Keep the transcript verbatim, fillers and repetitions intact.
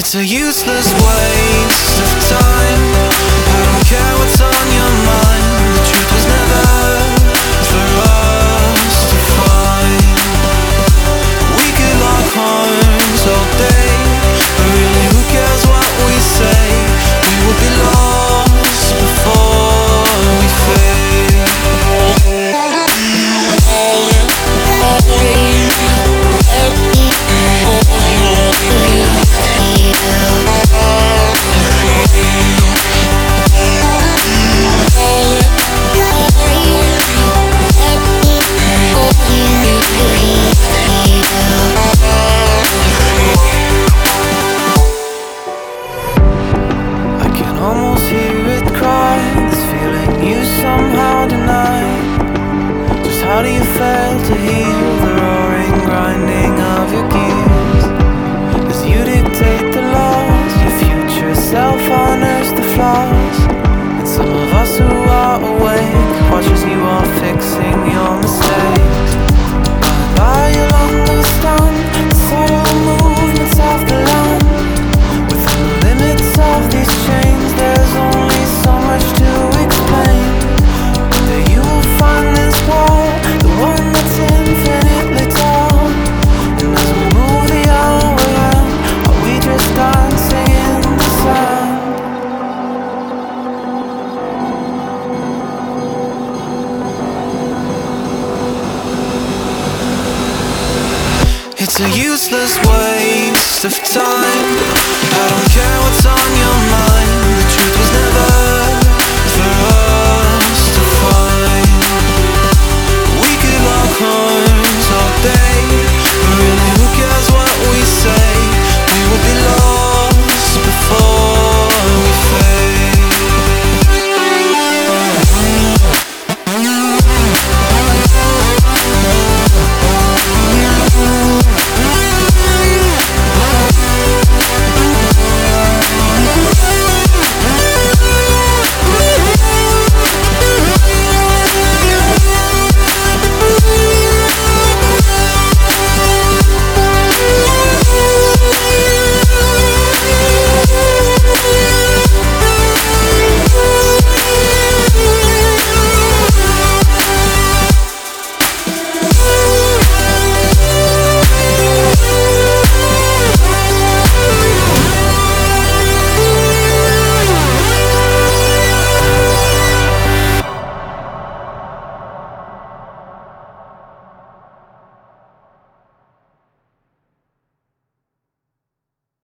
It's a useless waste of time. I don't care what's on your mind. The truth was never for us to find. We could lock horns all day, but really who cares what we say? We will be lost before we fade. Almost hear it cry, this feeling you somehow deny. Just how do you fail to hear the roaring grinding of your gears? As you dictate the laws, your future self honors the flaws. And some of us who are awake watch as you are fixing your mistakes. But I'll understand the subtle movements of the land. Within the limits of these chains, there's only so much to explain. But there you will find this wall, the one that's infinitely tall. And as we move the hour around, are we just dancing in the sand? It's a useless waste of time. I don't care what's on your mind.